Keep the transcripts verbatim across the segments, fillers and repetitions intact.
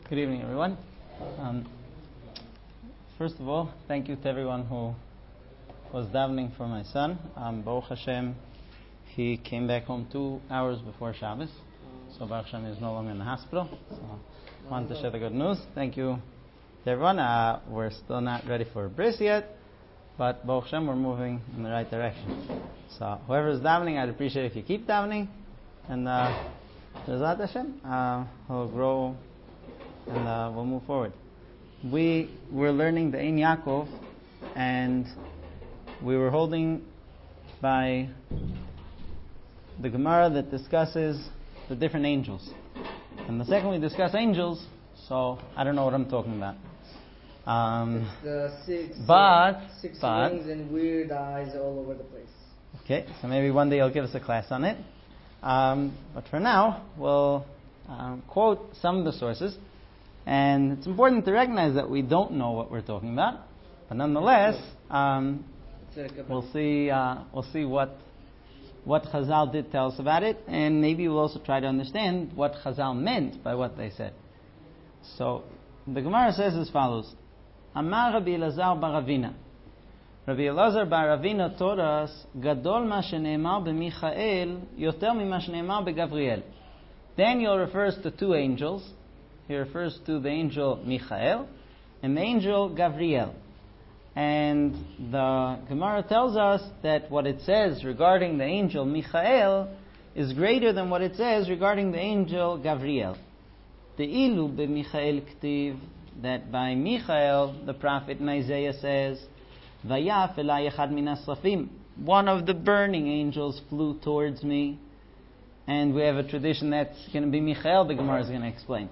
Good evening, everyone. Um, first of all, thank you to everyone who was davening for my son. Um, Baruch Hashem, he came back home two hours before Shabbos, so Baruch Hashem is no longer in the hospital. So I wanted to share the good news. Thank you to everyone. Uh, we're still not ready for a bris yet, but Baruch Hashem, we're moving in the right direction. So whoever is davening, I'd appreciate if you keep davening, and uh, Bezrat Hashem, uh, he'll grow. And uh, we'll move forward. We were learning the Ein Yaakov, and we were holding by the Gemara that discusses the different angels. And the second we discuss angels, so I don't know what I'm talking about. Um, it's the six, but, six but, wings and weird eyes all over the place. Okay, so maybe one day you'll give us a class on it. Um, but for now, we'll um, quote some of the sources. And it's important to recognize that we don't know what we're talking about, but nonetheless, um, we'll see. Uh, we'll see what what Chazal did tell us about it, and maybe we'll also try to understand what Chazal meant by what they said. So the Gemara says as follows: Amar Rabbi Elazar bar Ravina. Rabbi Elazar bar Ravina taught us, Gadol ma sheneemar b'Michael yoter mima sheneemar b'Gavriel. Daniel refers to two angels. He refers to the angel Michael and the angel Gavriel. And the Gemara tells us that what it says regarding the angel Michael is greater than what it says regarding the angel Gavriel. Te'ilu b'Michael k'tiv, that by Michael, the prophet in Isaiah says, Vayaf elai echad min asrafim, one of the burning angels flew towards me. And we have a tradition that's going to be Michael, the Gemara is going to explain.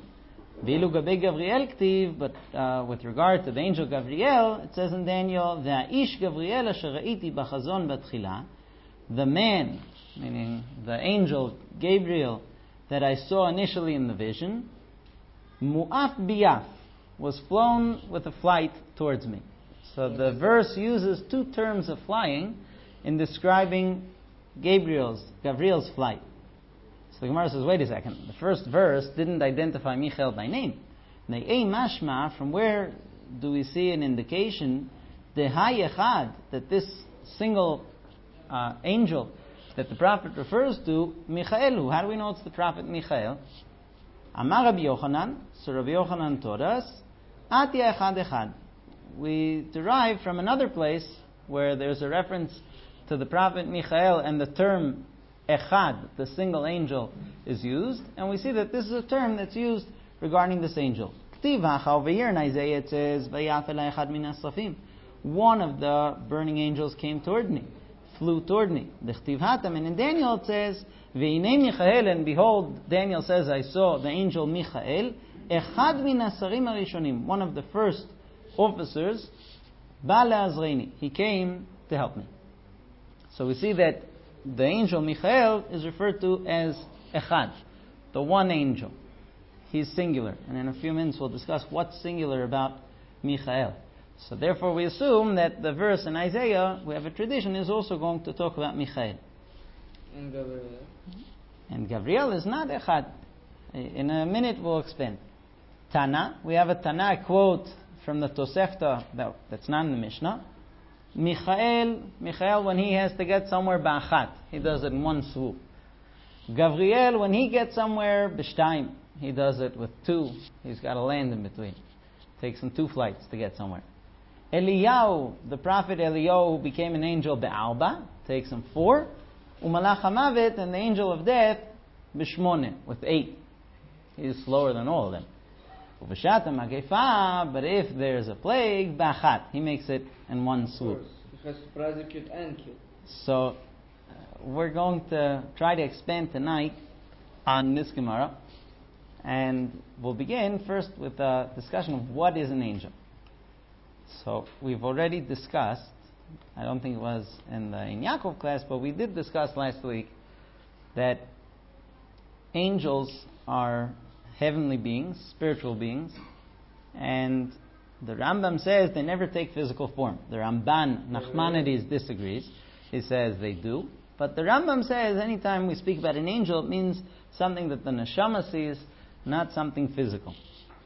But uh, with regard to the angel Gavriel, it says in Daniel, "V'ha'ish Gavriel asher ra'iti b'chazon batchila," the man, meaning the angel Gabriel that I saw initially in the vision, mu'af biyaf, was flown with a flight towards me. So the verse uses two terms of flying in describing Gabriel's, Gavriel's flight. So the Gemara says, wait a second, the first verse didn't identify Michael by name. Ne'ei mashma, from where do we see an indication, Dehai echad, that this single uh, angel that the prophet refers to, Michaelu, how do we know it's the prophet Michael? Amar Rabbi Yochanan, so Rabbi Yochanan taught us, Ati echad echad. We derive from another place where there's a reference to the prophet Michael and the term Echad, the single angel, is used, and we see that this is a term that's used regarding this angel. Over here in Isaiah it says, one of the burning angels came toward me, flew toward me. And in Daniel it says, and behold, Daniel says, I saw the angel Michael, Echad min hasarim harishonim, one of the first officers, Ba le'azreini, he came to help me. So we see that the angel Michael is referred to as Echad, the one angel. He's singular. And in a few minutes we'll discuss what's singular about Michael. So therefore we assume that the verse in Isaiah, we have a tradition, is also going to talk about Michael. And Gabriel. And Gabriel is not Echad. In a minute we'll expand. Tana, we have a Tana quote from the Tosefta that, that's not in the Mishnah. Michael, Michael, when he has to get somewhere ba'achat, he does it in one swoop. Gavriel, when he gets somewhere b'shtayim, he does it with two. He's got to land in between. Takes him two flights to get somewhere. Eliyahu, the prophet Eliyahu, who became an angel be'arba, takes him four. Umalach hamavet, and the angel of death, b'shmone, with eight. He's slower than all of them. But if there's a plague, ba'achat, he makes it in one swoop. He has to prosecute and kill. So uh, we're going to try to expand tonight on this Gemara, and we'll begin first with a discussion of what is an angel. So we've already discussed, I don't think it was in the Ein Yaakov class, but we did discuss last week that angels are heavenly beings, spiritual beings, and the Rambam says they never take physical form. The Ramban, Nachmanides, disagrees. He says they do. But the Rambam says anytime we speak about an angel, it means something that the neshama sees, not something physical.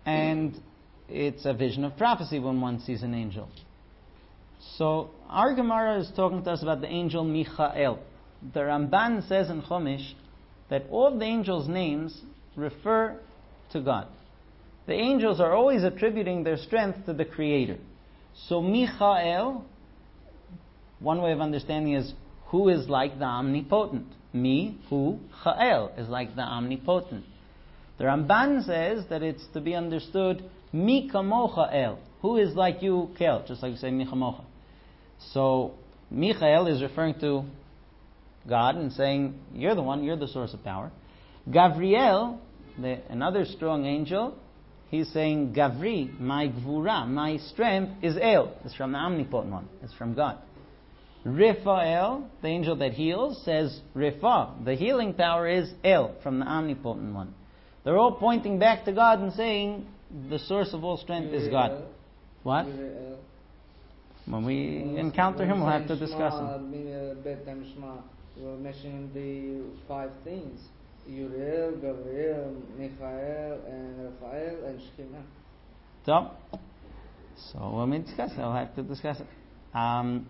and it's a vision of prophecy when one sees an angel. So our Gemara is talking to us about the angel Michael. The Ramban says in Chumash that all of the angels' names refer to God. The angels are always attributing their strength to the Creator. So Michael, one way of understanding is who is like the omnipotent. Mi, who, Chael, is like the omnipotent. The Ramban says that it's to be understood Mi kamocha el, who is like you, Kel, just like you say Mi kamocha. So Michael is referring to God and saying, you're the one, you're the source of power. Gavriel, the, another strong angel, he's saying, Gavri, my gvura, my strength is El. It's from the omnipotent one. It's from God. Rifael, the angel that heals, says Rifa, the healing power is El, from the omnipotent one. They're all pointing back to God and saying, the source of all strength is God. What? When we encounter him, we'll have to discuss him. We're mentioning the five things. Uriel, Gabriel, Michael, and Raphael, and Shekhinah. So, so when we discuss it, I'll have to discuss it. Um,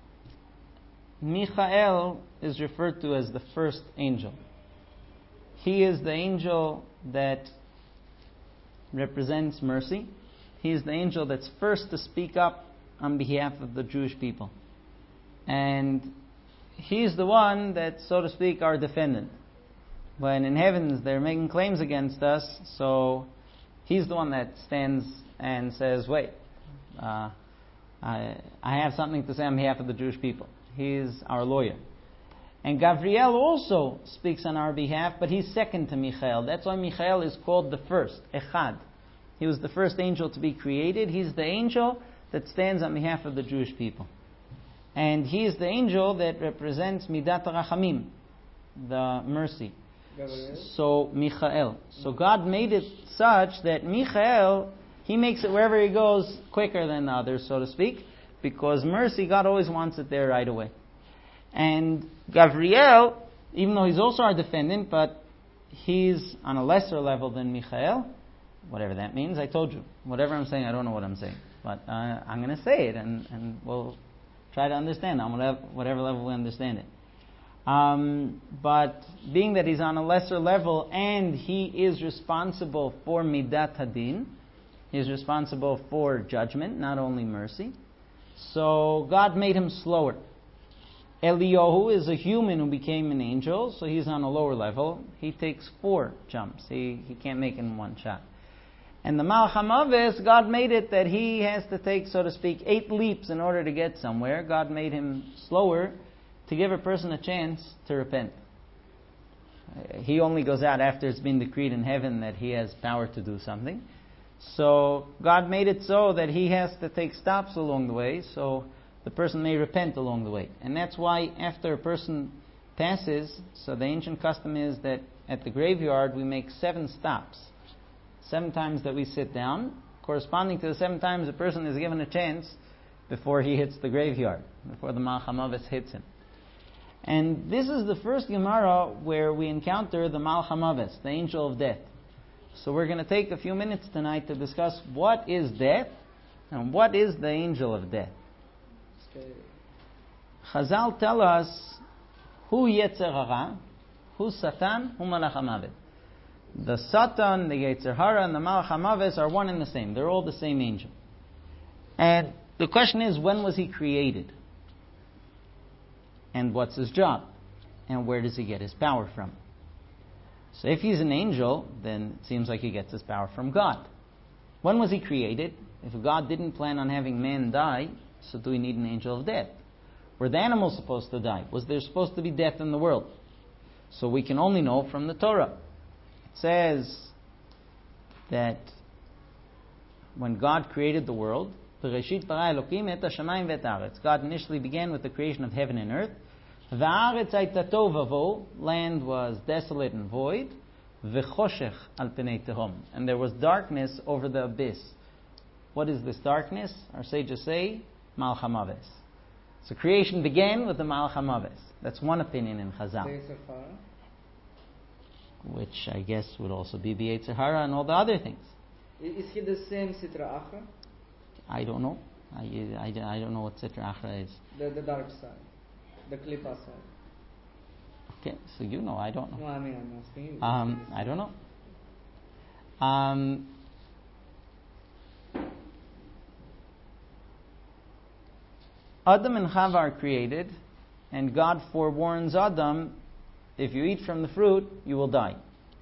Michael is referred to as the first angel. He is the angel that represents mercy. He is the angel that's first to speak up on behalf of the Jewish people. And he's the one that, so to speak, our defendant. When in heavens they're making claims against us, so he's the one that stands and says, wait, uh, I, I have something to say on behalf of the Jewish people. He's our lawyer. And Gabriel also speaks on our behalf, but he's second to Michael. That's why Michael is called the first, Echad. He was the first angel to be created. He's the angel that stands on behalf of the Jewish people. And he is the angel that represents Midat Rachamim, the mercy. Gabriel. So, Michael. So God made it such that Michael, he makes it wherever he goes quicker than the others, so to speak, because mercy, God always wants it there right away. And Gabriel, even though he's also our defendant, but he's on a lesser level than Michael, whatever that means, I told you. Whatever I'm saying, I don't know what I'm saying. But uh, I'm going to say it, and, and we'll try to understand on whatever, whatever level we understand it. Um, but being that he's on a lesser level, and he is responsible for Midat Hadin, he is responsible for judgment, not only mercy. So God made him slower. Eliyahu is a human who became an angel, so he's on a lower level. He takes four jumps. He he can't make it in one shot. And the Malach HaMaves, God made it that he has to take, so to speak, eight leaps in order to get somewhere. God made him slower to give a person a chance to repent. He only goes out after it's been decreed in heaven that he has power to do something. So God made it so that he has to take stops along the way, so the person may repent along the way. And that's why after a person passes, so the ancient custom is that at the graveyard we make seven stops. Seven times that we sit down, corresponding to the seven times a person is given a chance before he hits the graveyard, before the Malach HaMaves hits him. And this is the first Gemara where we encounter the Malach HaMaves, the angel of death. So we're going to take a few minutes tonight to discuss what is death and what is the angel of death. Chazal tell us who Yetzer Hara, who Satan, who Malach HaMavet. The Satan, the Yetzer Hara, and the Malach HaMaves are one and the same. They're all the same angel. And the question is, when was he created? And what's his job? And where does he get his power from? So if he's an angel, then it seems like he gets his power from God. When was he created? If God didn't plan on having man die, so do we need an angel of death? Were the animals supposed to die? Was there supposed to be death in the world? So we can only know from the Torah. It says that when God created the world, Bereshit bara Elokim et hashamayim ve'et haaretz. God initially began with the creation of heaven and earth. V'haaretz hayta tohu vavohu. Land was desolate and void. V'choshech al penei tehom. And there was darkness over the abyss. What is this darkness? Our sages say, Malach HaMaves. So creation began with the Malach HaMaves. That's one opinion in Chazal. Which I guess would also be the Yetzer Hara and all the other things. Is he the same Sitra Achra? I don't know. I, I, I don't know what Sitra Achra is. The, the dark side. The Klippa side. Okay, so you know, I don't know. No, I mean, I'm asking you. Um, I don't know. Um, Adam and Chava are created, and God forewarns Adam, if you eat from the fruit, you will die.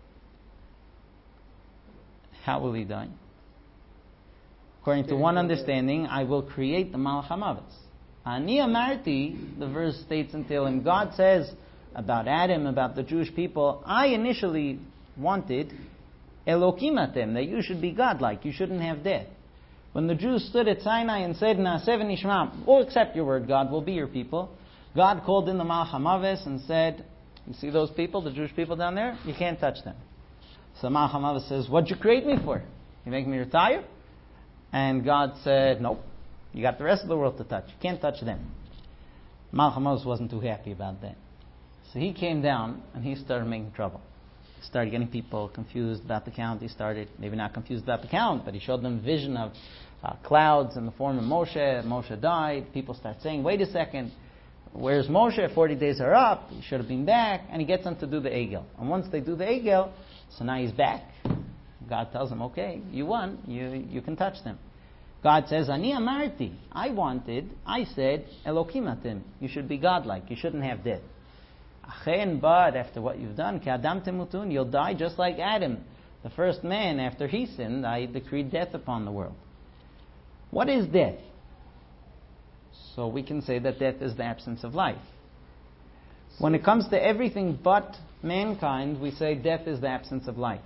How will he die? According to one understanding, I will create the Malach HaMavet. Ani Amarti, the verse states in Tehillim, God says about Adam, about the Jewish people, I initially wanted Elokim atem, that you should be godlike, you shouldn't have death. When the Jews stood at Sinai and said, Na'aseh v'nishma, we'll accept your word, God, we'll be your people, God called in the Malach HaMavet and said, you see those people, the Jewish people down there? You can't touch them. So the Malach HaMavet says, what'd you create me for? You make me retire? And God said, nope, you got the rest of the world to touch. You can't touch them. Malach HaMavet wasn't too happy about that. So he came down and he started making trouble. He started getting people confused about the count. He started, maybe not confused about the count, but he showed them vision of uh, clouds in the form of Moshe. Moshe died. People start saying, wait a second, where's Moshe? forty days are up. He should have been back. And he gets them to do the Egel. And once they do the Egel, so now he's back. God tells him, okay, you won. You you can touch them. God says, Ani amarti. I wanted, I said, Elokim atem. You should be godlike. You shouldn't have death. Achen, but after what you've done, K'adam temutun, you'll die just like Adam. The first man, after he sinned, I decreed death upon the world. What is death? So we can say that death is the absence of life. When it comes to everything but mankind, we say death is the absence of life.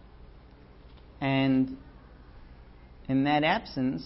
And in that absence,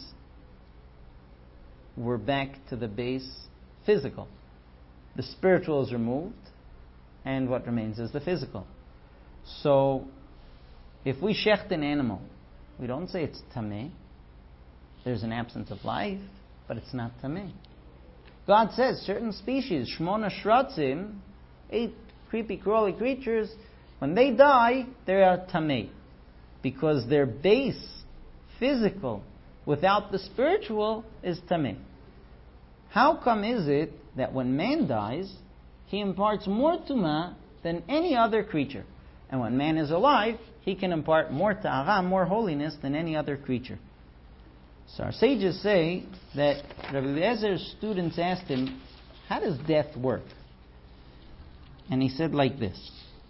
we're back to the base physical. The spiritual is removed, and what remains is the physical. So, if we shecht an animal, we don't say it's tameh. There's an absence of life, but it's not tameh. God says certain species, shmona shratzim, eight creepy, crawly creatures, when they die, they are tameh. Because their base, physical, without the spiritual, is tameh. How come is it that when man dies, he imparts more tumah than any other creature? And when man is alive, he can impart more ta'ara, more holiness than any other creature. So our sages say that Rabbi Eliezer's students asked him, how does death work? And he said like this.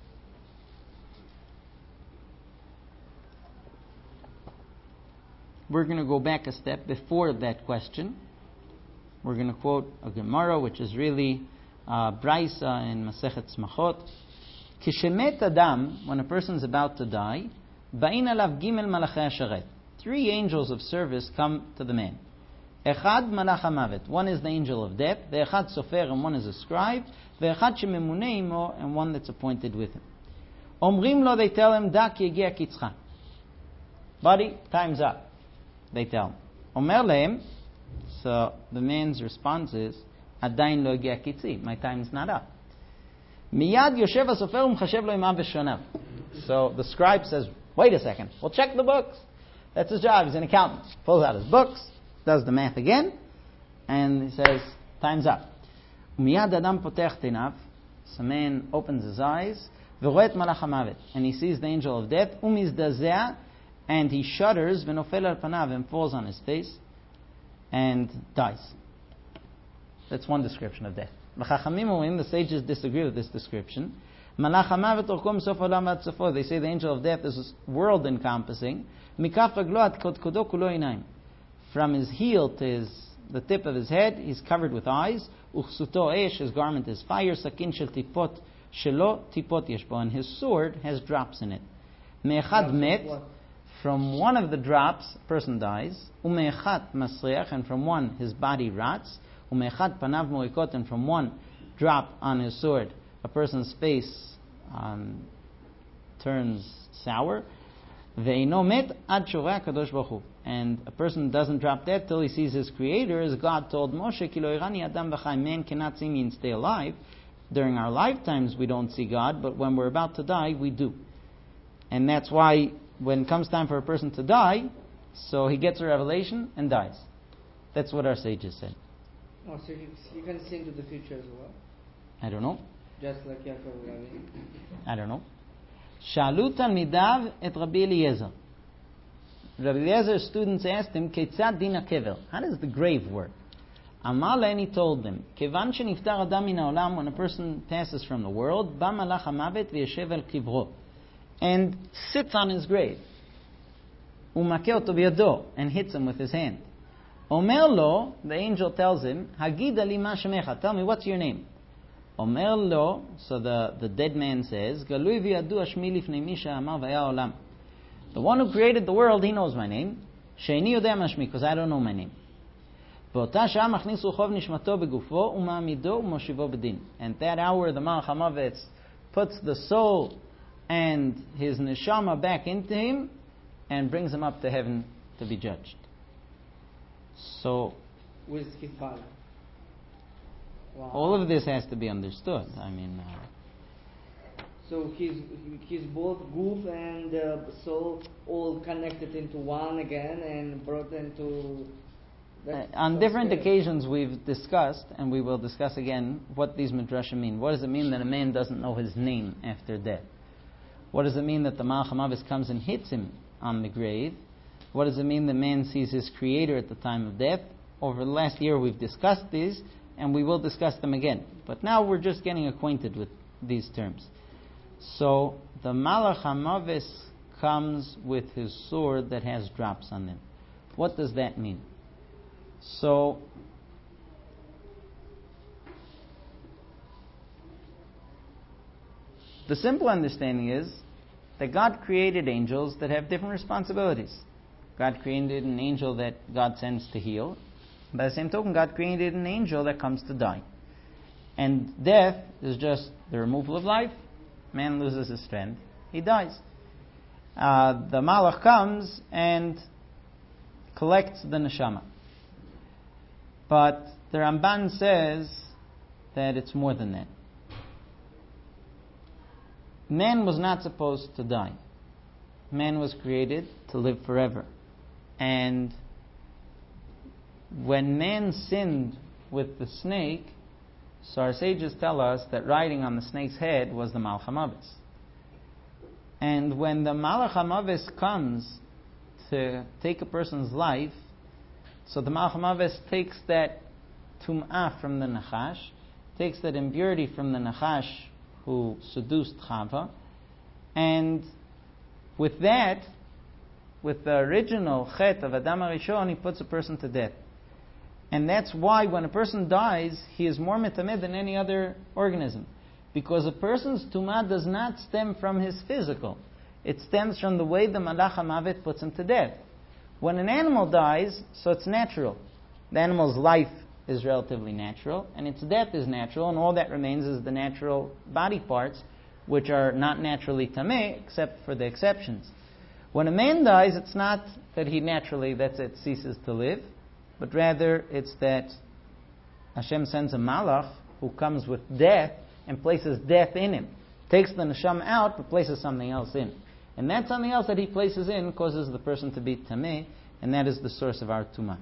We're going to go back a step before that question. We're going to quote a Gemara, which is really uh, Braisa in Masechet Smachot. Kishemet Adam, when a person is about to die, Ba'in alav gimel malachei hasharet. Three angels of service come to the man. Echad malach hamavet. One is the angel of death. Ve'echad sofer, and one is a scribe. Ve'echad shememuneh imo, and one that's appointed with him. Omrim lo, they tell him, da ki yagia kitzcha. Buddy, time's up. They tell him. Omer lehem, so the man's response is, Adain lo yagia kitzi. My time's not up. Miyad yoshev hasofer umchashev lo imav v'shonav. So the scribe says, wait a second, we'll check the books. That's his job. He's an accountant. Pulls out his books, does the math again, and he says, time's up. Miyad adam potech tenav. So man opens his eyes, v'roet malach hamavet, and he sees the angel of death, umizdazeh, and he shudders, v'nofel al panav, and falls on his face, and dies. That's one description of death. The sages disagree with this description. They say the angel of death is world encompassing. From his heel to his, the tip of his head, he's covered with eyes. His garment is fire. And his sword has drops in it. From one of the drops, a person dies. And from one, his body rots. And from one drop on his sword, a person's face um, turns sour. And a person doesn't drop dead till he sees his Creator, as God told Moshe, man cannot see me and stay alive. During our lifetimes we don't see God, but when we're about to die, we do. And that's why when it comes time for a person to die, so he gets a revelation and dies. That's what our sages said. Oh, so you, you can see into the future as well, I don't know. just like Yaakov Rabin. I don't know. שאלו תלמידיו את רבי אליעזר. Rabbi Eliezer's students asked him, כיצד דין הקבר? How does the grave work? אמר להם, he told them, כיוון שנפטר אדם מן העולם, when a person passes from the world, בא מלאך המוות וישב על קברו, and sits on his grave. ומכה אותו בידו, and hits him with his hand. אומר לו, the angel tells him, הגידה לי מה שמך, tell me, what's your name? אומר לו, so the, the dead man says, גלוי וידוע שמי לפני מי שאמר והיה העולם. The one who created the world, he knows my name. שאיני יודע מה שמי, because I don't know my name. באותה שעה מכניס רוחו ונשמתו בגופו ומעמידו ומושיבו בדין. And that hour the Malach HaMavet puts the soul and his neshama back into him and brings him up to heaven to be judged. So, With Kifala. Wow. all of this has to be understood. I mean, uh, So he's he's both goof and uh, soul all connected into one again and brought into. uh, on different occasions we've discussed, and we will discuss again, what these midrashim mean. What does it mean that a man doesn't know his name after death? What does it mean that the Malach HaMavet comes and hits him on the grave? What does it mean that man sees his creator at the time of death? Over the last year we've discussed these, and we will discuss them again. But now we're just getting acquainted with these terms. So, the Malach HaMavet comes with his sword that has drops on them. What does that mean? So, the simple understanding is that God created angels that have different responsibilities. God created an angel that God sends to heal. By the same token, God created an angel that comes to die. And death is just the removal of life. Man loses his strength. He dies. Uh, the Malach comes and collects the neshama. But the Ramban says that it's more than that. Man was not supposed to die. Man was created to live forever. And when man sinned with the snake, so our sages tell us that riding on the snake's head was the Malach HaMavet. And when the Malach HaMavet comes to take a person's life, so the Malach HaMavet takes that tum'ah from the Nachash, takes that impurity from the Nachash who seduced Chava, and with that, with the original chet of Adam HaRishon, he puts a person to death. And that's why when a person dies, he is more mitamed than any other organism. Because a person's tumah does not stem from his physical. It stems from the way the Malach HaMavet puts him to death. When an animal dies, so it's natural. The animal's life is relatively natural, and its death is natural, and all that remains is the natural body parts, which are not naturally tameh, except for the exceptions. When a man dies, it's not that he naturally, that's it, ceases to live, but rather it's that Hashem sends a malach who comes with death and places death in him. Takes the neshama out, but places something else in. And that something else that he places in causes the person to be tameh, and that is the source of our tumah.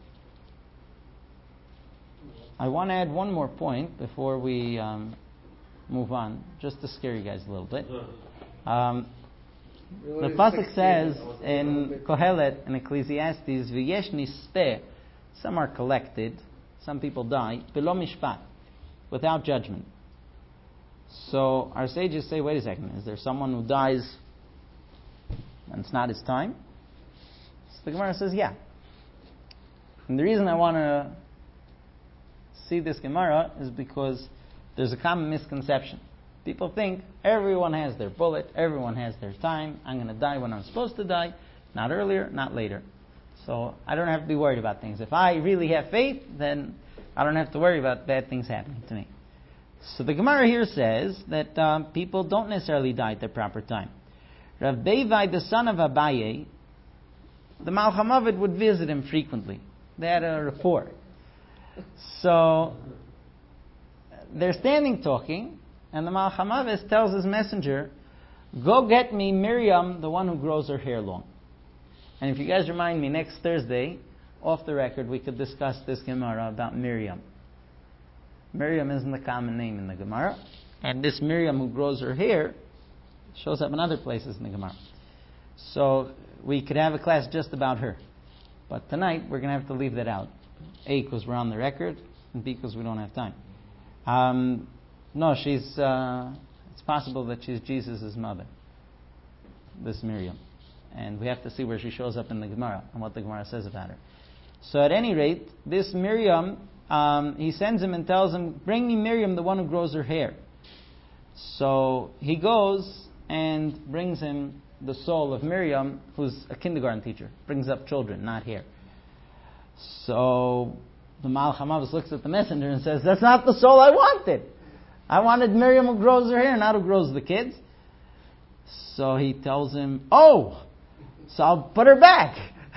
I want to add one more point before we um, move on, just to scare you guys a little bit. Um, the pasuk says in Kohelet and Ecclesiastes, "V'yesh nispeh." Some are collected, some people die, below mishpat, without judgment. So our sages say, wait a second, is there someone who dies and it's not his time? So the Gemara says, yeah. And the reason I want to see this Gemara is because there's a common misconception. People think everyone has their bullet, everyone has their time. I'm going to die when I'm supposed to die, not earlier, not later. So I don't have to be worried about things. If I really have faith, then I don't have to worry about bad things happening to me. So the Gemara here says that um, people don't necessarily die at their proper time. Rav Beivai, the son of Abaye, the Malach HaMavet would visit him frequently. They had a rapport. So they're standing talking, and the Malach HaMavet tells his messenger, go get me Miriam, the one who grows her hair long. And if you guys remind me, next Thursday, off the record, we could discuss this Gemara about Miriam. Miriam isn't a common name in the Gemara. And this Miriam who grows her hair shows up in other places in the Gemara. So we could have a class just about her. But tonight, we're going to have to leave that out. A, because we're on the record, and B, because we don't have time. Um, no, she's... Uh, it's possible that she's Jesus' mother, this Miriam. And we have to see where she shows up in the Gemara and what the Gemara says about her. So at any rate, this Miriam, um, he sends him and tells him, bring me Miriam, the one who grows her hair. So he goes and brings him the soul of Miriam, who's a kindergarten teacher, brings up children, not hair. So the Malach HaMavis looks at the messenger and says, that's not the soul I wanted. I wanted Miriam who grows her hair, not who grows the kids. So he tells him, oh, so I'll put her back.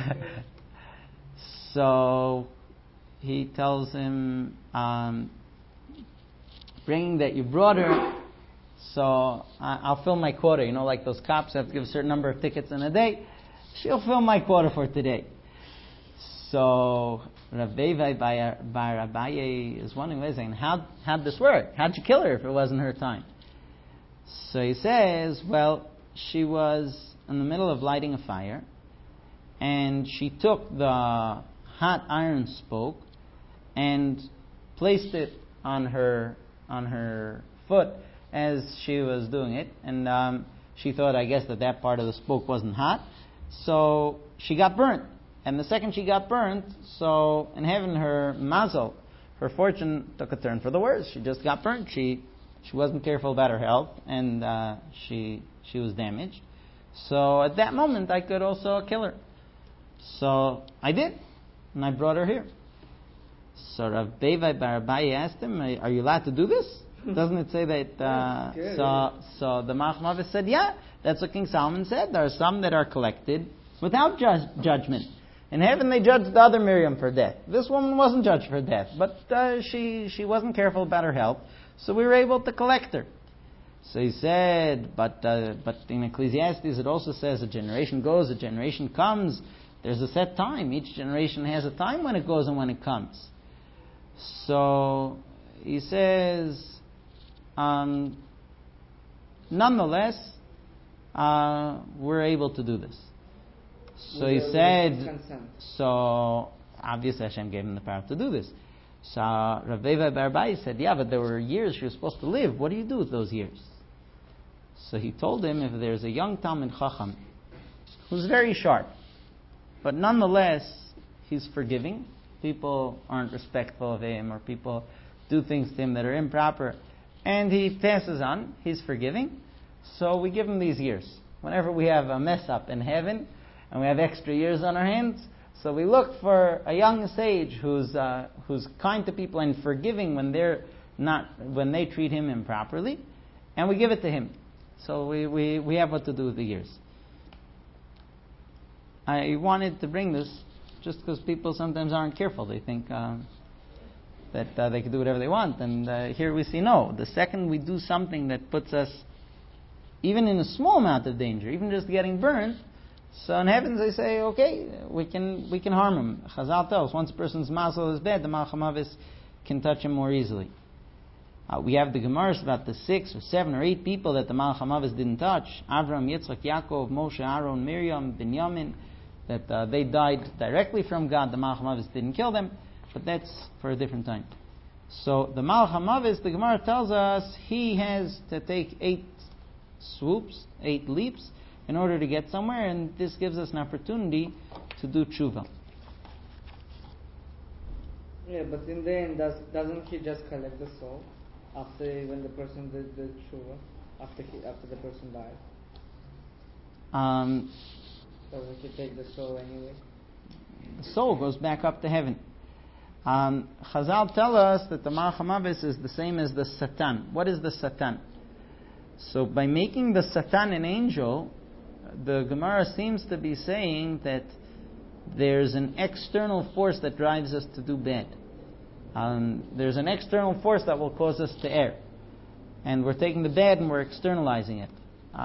So he tells him, um, bring that you brought her, so I'll fill my quota. You know, like those cops have to give a certain number of tickets in a day. She'll fill my quota for today. So Rav Bevai Bar Abaye is wondering, how how'd this work? How'd you kill her if it wasn't her time? So he says, well, she was in the middle of lighting a fire, and she took the hot iron spoke and placed it on her on her foot as she was doing it, and um, she thought, I guess, that that part of the spoke wasn't hot, so she got burnt. And the second she got burnt, so in heaven her mazel, her fortune took a turn for the worse. She just got burnt. She she wasn't careful about her health, and uh, she she was damaged. So at that moment, I could also kill her. So I did, and I brought her here. So Rav Bevai Bar Abaye asked him, "Are you allowed to do this? Doesn't it say that?" Uh, so so the Malach HaMavis said, "Yeah, that's what King Solomon said. There are some that are collected without ju- judgment. In heaven, they judged the other Miriam for death. This woman wasn't judged for death, but uh, she she wasn't careful about her health, so we were able to collect her." So he said, but uh, but in Ecclesiastes it also says a generation goes, a generation comes. There's a set time. Each generation has a time when it goes and when it comes. So he says, um, nonetheless, uh, we're able to do this. So he said, so obviously Hashem gave him the power to do this. So Rav Bevai Bar Abaye said, yeah, but there were years she was supposed to live. What do you do with those years? So he told him, if there's a young Talmid Chacham who's very sharp, but nonetheless he's forgiving, people aren't respectful of him, or people do things to him that are improper, and he passes on, he's forgiving, so we give him these years. Whenever we have a mess up in heaven, and we have extra years on our hands, so we look for a young sage who's uh, who's kind to people and forgiving when they're not when they treat him improperly, and we give it to him. So we, we, we have what to do with the years. I wanted to bring this just because people sometimes aren't careful. They think uh, that uh, they can do whatever they want, and uh, here we see no. The second we do something that puts us even in a small amount of danger, even just getting burned, so in heavens they say, okay, we can we can harm him. Chazal tells, once a person's mazel is bad, the Malach HaMavis can touch him more easily. Uh, we have the Gemaras about the six or seven or eight people that the Malach HaMavis didn't touch. Avram, Yitzchak, Yaakov, Moshe, Aaron, Miriam, Binyamin, that uh, they died directly from God. The Malach HaMavis didn't kill them, but that's for a different time. So the Malach HaMavis, the Gemara tells us, he has to take eight swoops, eight leaps, in order to get somewhere, and this gives us an opportunity to do tshuva. Yeah, but in the end, does, doesn't he just collect the soul after when the person did the tshuva, after he, after the person died? Um, doesn't he take the soul anyway? The soul goes back up to heaven. Um, Chazal tell us that the Malach HaMavis is the same as the Satan. What is the Satan? So by making the Satan an angel, the Gemara seems to be saying that there's an external force that drives us to do bad. Um, there's an external force that will cause us to err. And we're taking the bad and we're externalizing it. Uh,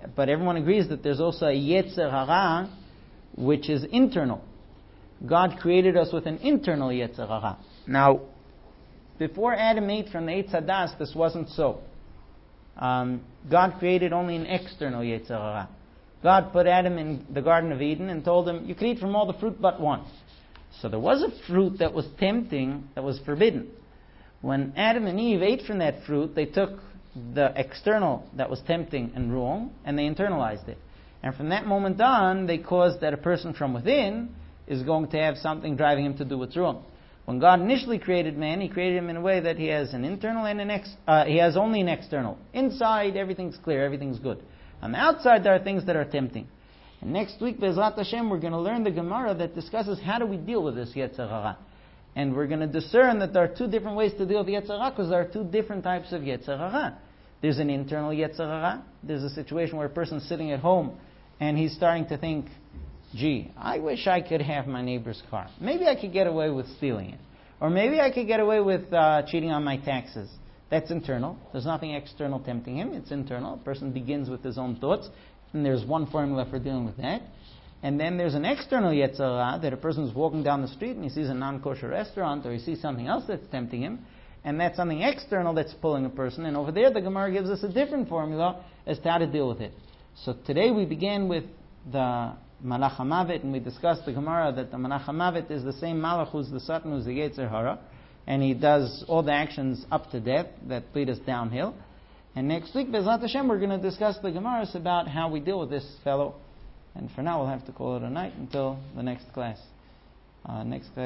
but everyone agrees that there's also a Yetzer Hara, which is internal. God created us with an internal Yetzer Hara. Now, before Adam ate from the Eitz Hadas, this wasn't so. Um, God created only an external Yetzer Hara. God put Adam in the Garden of Eden and told him, you can eat from all the fruit but one. So there was a fruit that was tempting, that was forbidden. When Adam and Eve ate from that fruit, they took the external that was tempting and wrong, and they internalized it. And from that moment on, they caused that a person from within is going to have something driving him to do what's wrong. When God initially created man, He created him in a way that he has an internal and an ex. Uh, he has only an external. Inside, everything's clear, everything's good. On the outside, there are things that are tempting. And next week, Be'ezrat Hashem, we're going to learn the Gemara that discusses how do we deal with this Yetzer Hara. And we're going to discern that there are two different ways to deal with Yetzer Hara, because there are two different types of Yetzer Hara. There's an internal Yetzer Hara. There's a situation where a person's sitting at home and he's starting to think, gee, I wish I could have my neighbor's car. Maybe I could get away with stealing it. Or maybe I could get away with uh, cheating on my taxes. That's internal. There's nothing external tempting him. It's internal. A person begins with his own thoughts, and there's one formula for dealing with that. And then there's an external Yetzer Hara, that a person's walking down the street and he sees a non-kosher restaurant, or he sees something else that's tempting him, and that's something external that's pulling a person. And over there, the Gemara gives us a different formula as to how to deal with it. So today we began with the Malach HaMavet, and we discussed the Gemara that the Malach HaMavet is the same Malach who's the Satan, who's the Yetzer Hara, and he does all the actions up to death that lead us downhill. And next week, Be'ezrat Hashem, we're going to discuss the Gemaras about how we deal with this fellow. And for now, we'll have to call it a night until the next class. Uh, next class.